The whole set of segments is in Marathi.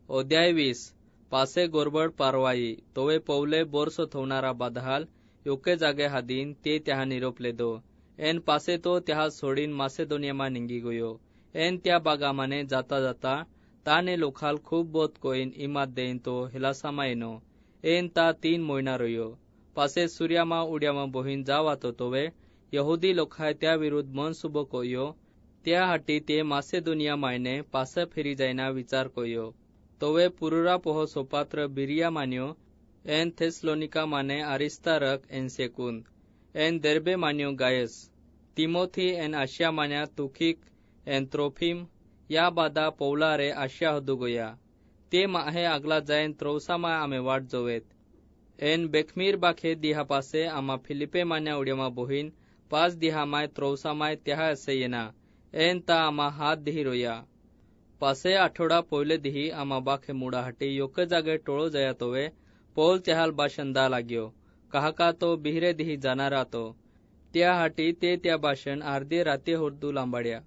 अध्याय 20 पासे गोरबड पारवाई तोवे पौले बोरसो थोवणारा बादहाल योग्य जागे हादीन ते त्या निरोपले दो एन पासे तो त्या सोडीन मासेदोनियामा निंगी गयो एन त्या बागामाने जाता जाता ताने लोखाल खूब बोत कोइन इमात देन तो हिलासामा येनो एन ता 3 मोइना रयो पासे सूर्यामा उड्यामा बोहीन जावातो तोवे यहुदी लोखाय त्या विरुद्ध मन सुबो कोयो त्या हाटी ते मासेदोनिया मायने पासे फेरी जायना विचार कोयो तोवे पुरुरा पोहो सोपात्र बिरिया मान्यो एन थेसलोनिका माने अरिस्तारक एन सेकुंद एन देरबे मान्यो गायस तिमोथी एन आशिया मान्या तुखिक एन त्रोफिम या बादा पौला रे आशिया हदुगोया ते माहे अगला जायन त्रोसामा आमे वाट जोवेत एन बेखमीर बाखे दिहा पासे आमा फिलिपे मान्या उड्यामा बोहीन 5 दिहा माय त्रोसामाय त्या असे येना एन ता आमा हात दिही रोया पासे आठवडा पहिले दिही आमा बाखे मुडा हटी योग्य जागे टोळो जया तोवे पौल त्याहाल भाषण दा लाग्यो काहका तो बिहरे दिही जाणारा तो त्या हाटी ते त्या भाषण अर्धे राते होर्दू लांबाड्या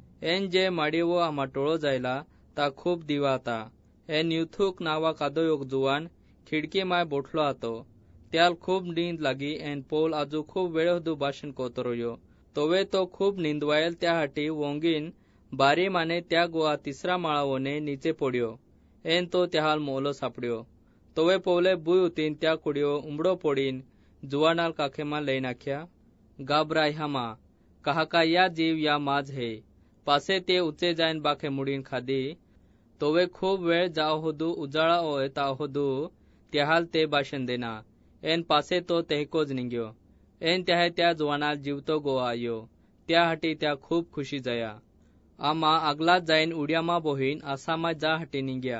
एन जे माडीवो आमा टोळो जायला ता खूप दिवा आता एन युथुक नावा कादो योग जुवान खिडकी माय बोठलो आतो त्याल खूप नींद लागी एन पौल आजू खूप वेळ होदू भाषण कोतरोयो तोवे तो खूप निंदवायल त्या हाटी वोंगीन बारी माने त्या गोवा 3रा माळावोने नीचे पड्यो एन तो त्याहाल मोलो सापड्यो तोवे पौले बुय उतीन त्या कुडियो उमडो पडीन जुवानाल काखेमा लई नाख्या गाबराय हामा काहका या जीव या माज है पासे ते उचे जायन बाखे मुडीन खादी तोवे खूप वेळ जाओ होदू उजाळा ओय ता होदू त्याहाल ते भाषण देना एन पासे तो तेहकोज निंग्यो एन त्या जुवानाल जीवतो गोवा आयो त्या हाटी त्या खूप खुशी जया आमा अगला जायन उड्यामा बोहीन आसामा जा हटी निंग्या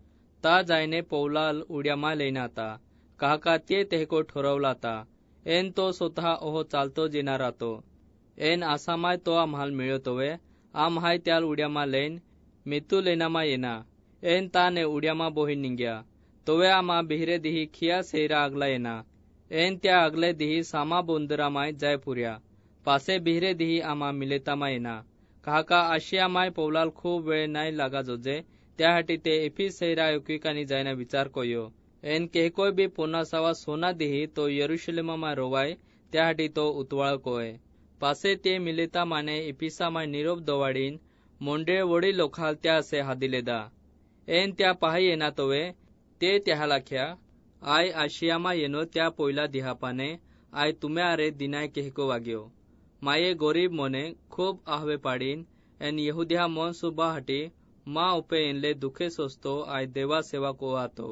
ता जायने पौलाल उड्यामा लेनाता काहका ते तेहको ठरवलाता एन तो स्वतः ओहो चालतो जिना रातो एन आसामाय तो आम्हाल मिळतोवे आम्हाय त्याल उड्यामा लेन मितू लेनामा येना एन ताने उड्यामा बोहीन निंग्या तोवे आमा बिहरे दिही खिया सेरा अगला येना एन त्या अगले दिही सामा बोंदरामाय जयपुर्या पासे बिहरे दिही आमा मिलेतामा येना काहका आशिया माय पौलाल खूप वेळ नाही लागा जोजे त्याहाटी ते एफिस सेरा युकिकानी जायना विचार कोयो एन केहकोय बी पोनासावा सोना दिही तो यरुशलेमा माय रोवाय त्याहाटी तो उतवाळ कोय पासे ते मिलेता माने एपिसा माय निरोप दोवाडीन मोंडे वडी लोखाल त्या असे हादिलेदा एन त्या पाहाय येना तोवे ते त्याहालाख्या आय आशियामा येनो त्या पोयला दिहापाने आय तुम्या अरे दिनाय केहको वाग्यो माये गरीब मोने खूप आहवे पाडीन एन यहुदिया मन सुबा हटी मा उपे इनले दुखे सोचतो आय देवा सेवा को आतो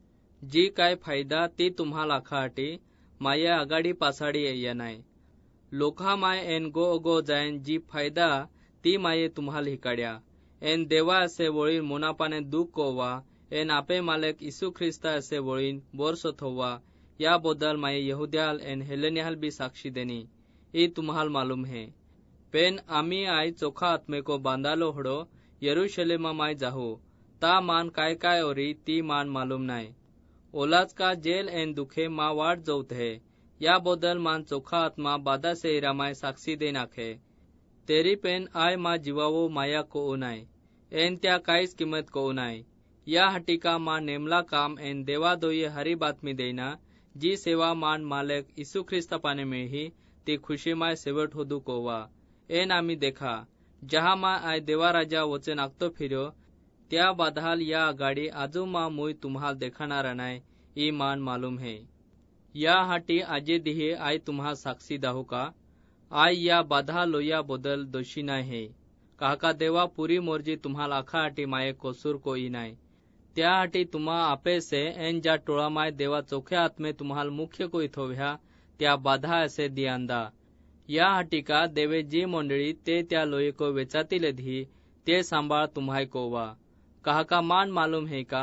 जी काय फायदा ती तुम्हाला आखा हटी माया आगाडी पासाडी या नाय लोखा माय एन गो जायन जी फायदा ती माये तुम्हाला हिकाड्या एन देवा असे वळीन मोनापाने दुख कोवा एन आपे मालक यीशु ख्रिस्ता असे वळीन बोरसो थोवा या बदल माये यहुदियाल एन हेलेनियाल भी साक्षी देनी ई तुम्हाल मालूम है पेन आमी आय चोखा आत्मे को बांधालो हडो यरुशलेमा माय जाहू ता मान काय ओरी ती मान मालूम नाय ओलाच का जेल एन दुखे मा वाट जोत है या बदल मान चोखा आत्मा बादा से इरामाय साक्षी दे नाखे तेरी पेन आय मा जीवावो माया को नाय एन त्या काहीच किंमत को नाय या हटिका मा नेमला काम एन देवा दोये हरी बातमी देना जी सेवा मान मालक यीशु ख्रिस्ता पाने मिळही ती खुशी माय सेवट होदू कोवा एन आम्ही देखा जहा मा आय देवा राजा वचे नागतो फिर्यो त्या बादहाल या आगाडी आजू मा मुई तुम्हाल देखाणारा नाय ई मान मालूम है या हाटी आजे दिहे आय तुम्हा साक्षी दाहू का आय या बाधा लोया बदल दोषी नाय है काहका देवा पुरी मोर्जी तुम्हाल आखा हाटी माये कोसूर कोई नाय त्या हाटी तुम्हा आपे से एन जा टोळा माय देवा चोख्या आत्मे तुम्हाल मुख्य कोई थोव्या त्या बाधा असे दियांदा या हटिका देवे जी मंडळी ते त्या लोयको वेचातील धी ते सांभाळ तुम्हाय कोवा काहका मान मालूम है का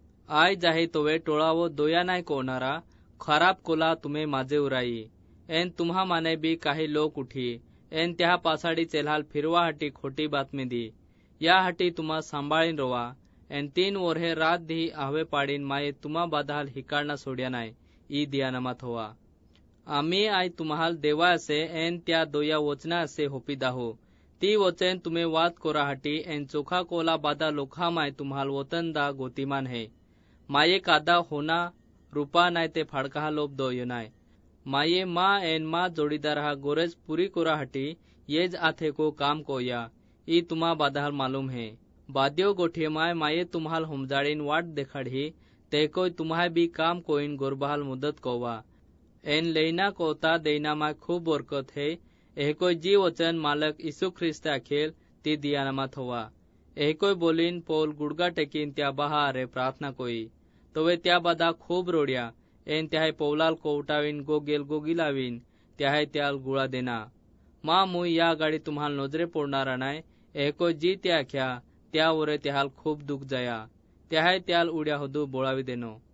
आय जाहे तोवे टोळावो दोया नाय कोणारा खराब कोला तुम्हे माझे उराई एन तुम्हा माने बी काही लोक उठी एन त्या पासाडी चेल्हाल फिरवा हटी खोटी बातमी दी या हटी तुम्हा सांभाळीन रोवा एन 3 वर्हे रात दी आहवे पाडीन माये तुम्हा बाधाल हिकाडना सोड्या नाय ई दियानामात होवा आम्ही आय तुम्हाल देवा असे एन त्या दोया वचना असे होपी दाहो ती वचन तुम्हें वाद कोरा हटी एन चोखा कोला बादा लोखा माय तुम्हाल वतन दा गोतीमान है। माये कादा होना रूपा नाय ते फाड़का लोब दो नाय। माये माँ एन माँ जोड़ीदार हा गोरज पूरी कोरा हटी येज आथे को काम को या ई तुम्हा बादाल मालूम है। बाद्यो गोठिये माये तुम्हाल हमजाड़ीन वाट देखाड़ी ते कोई तुम्हाय भी काम कोइन गोरबहाल मुदत कोवा। एन लेना कोता देना माय खूब बरकत है। एह कोई जी वचन मालक यीशु ख्रिस्त अखेल ती दियाना मत हुआ। एह कोई बोलीन पोल गुड़गा टेकिन त्या बहा रे प्रार्थना कोई तो वे त्या बादा खूब रोड़िया एन त्याहे पौलाल को उठावीन गोगेल गोगिलावीन त्याहे त्याल गुळा देना। माँ मुई या गाड़ी तुम्हाल नजरे पड़नारा नाय। एह कोई जी त्या ख्या त्या वरे त्याहाल खूब दुख जाया त्याहे त्याल उड्या हुदू बोळावी देनो।